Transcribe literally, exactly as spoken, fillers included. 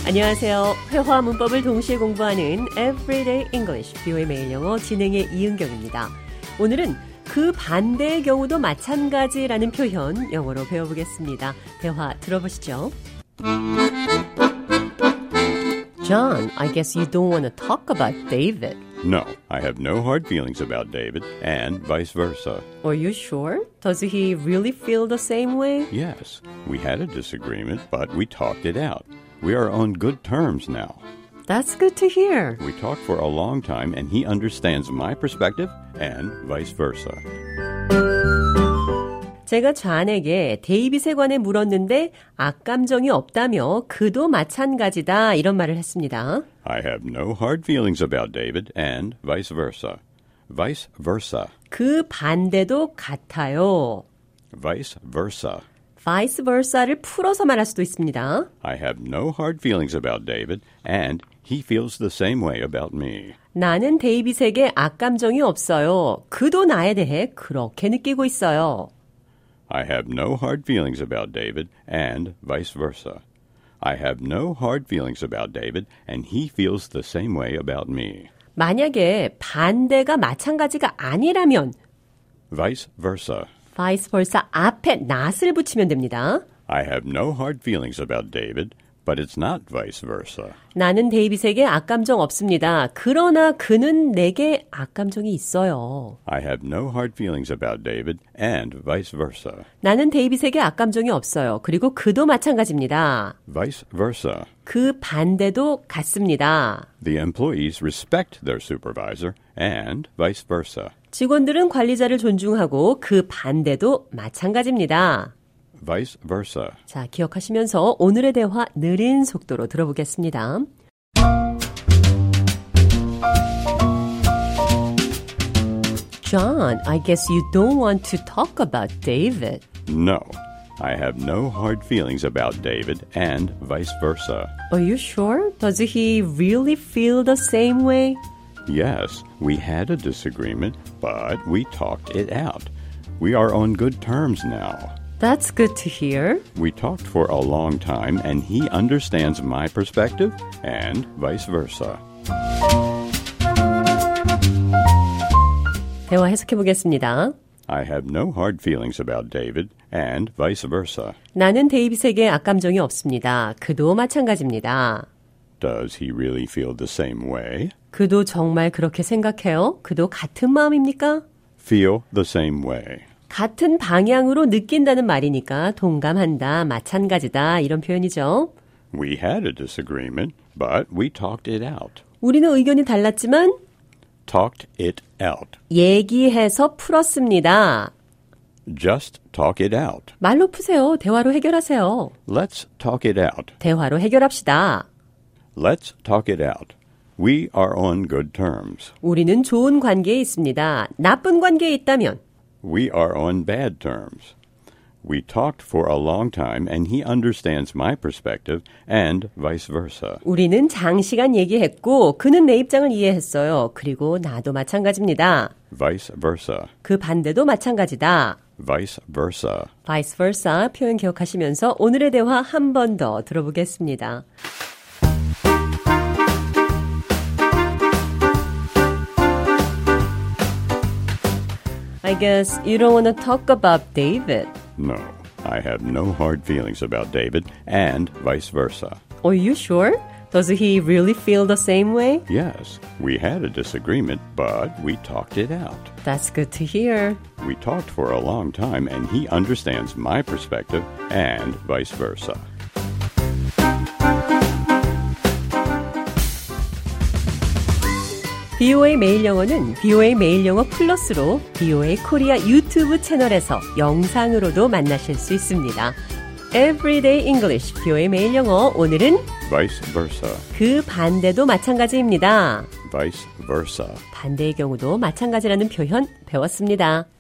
안녕하세요. 회화 문법을 동시에 공부하는 Everyday English, 비오의 매일 영어 진행의 이은경입니다. 오늘은 그 반대의 경우도 마찬가지라는 표현 영어로 배워보겠습니다. 대화 들어보시죠. John, I guess you don't want to talk about David. No, I have no hard feelings about David, and vice versa. Are you sure? Does he really feel the same way? Yes, we had a disagreement, but we talked it out. We are on good terms now. That's good to hear. We talked for a long time, and he understands my perspective, and vice versa. 제가 존에게 데이빗에 관해 물었는데 악감정이 없다며 그도 마찬가지다 이런 말을 했습니다. I have no hard feelings about David, and vice versa. Vice versa. 그 반대도 같아요. Vice versa. vice versa를 풀어서 말할 수도 있습니다. I have no hard feelings about David, and he feels the same way about me. 나는 데이빗에게 악감정이 없어요. 그도 나에 대해 그렇게 느끼고 있어요. I have no hard feelings about David, and vice versa. I have no hard feelings about David, and he feels the same way about me. 만약에 반대가 마찬가지가 아니라면 Vice versa. vice versa 앞에 not을 붙이면 됩니다. I have no hard feelings about David, but it's not vice versa. 나는 데이빗에게 악감정 없습니다. 그러나 그는 내게 악감정이 있어요. I have no hard feelings about David, and vice versa. 나는 데이빗에게 악감정이 없어요. 그리고 그도 마찬가지입니다. Vice versa. 그 반대도 같습니다. The employees respect their supervisor, and vice versa. 직원들은 관리자를 존중하고 그 반대도 마찬가지입니다. Vice versa. 자, 기억하시면서 오늘의 대화 느린 속도로 들어보겠습니다. John, I guess you don't want to talk about David. No, I have no hard feelings about David, and vice versa. Are you sure? Does he really feel the same way? Yes, we had a disagreement, but we talked it out. We are on good terms now. That's good to hear. We talked for a long time, and he understands my perspective, and vice versa. 대화 해석해 보겠습니다. I have no hard feelings about David, and vice versa. 나는 데이빗에게 악감정이 없습니다. 그도 마찬가지입니다. Does he really feel the same way? 그도 정말 그렇게 생각해요? 그도 같은 마음입니까? Feel the same way. 같은 방향으로 느낀다는 말이니까 동감한다, 마찬가지다 이런 표현이죠. We had a disagreement, but we talked it out. 우리는 의견이 달랐지만 Talked it out. 얘기해서 풀었습니다. Just talk it out. 말로 푸세요. 대화로 해결하세요. Let's talk it out. 대화로 해결합시다. Let's talk it out. We are on good terms. 우리는 좋은 관계에 있습니다. 나쁜 관계에 있다면 We are on bad terms. We talked for a long time, and he understands my perspective, and vice versa. 우리는 장시간 얘기했고 그는 내 입장을 이해했어요. 그리고 나도 마찬가지입니다. Vice versa. 그 반대도 마찬가지다. Vice versa. vice versa 표현 기억하시면서 오늘의 대화 한 번 더 들어보겠습니다. I guess you don't want to talk about David. No, I have no hard feelings about David, and vice versa. Are you sure? Does he really feel the same way? Yes, we had a disagreement, but we talked it out. That's good to hear. We talked for a long time, and he understands my perspective, and vice versa. 비오에이 매일 영어는 비오에이 매일 영어 플러스로 비오에이 코리아 유튜브 채널에서 영상으로도 만나실 수 있습니다. Everyday English, 비오에이 매일 영어. 오늘은 Vice versa. 그 반대도 마찬가지입니다. Vice versa. 반대의 경우도 마찬가지라는 표현 배웠습니다.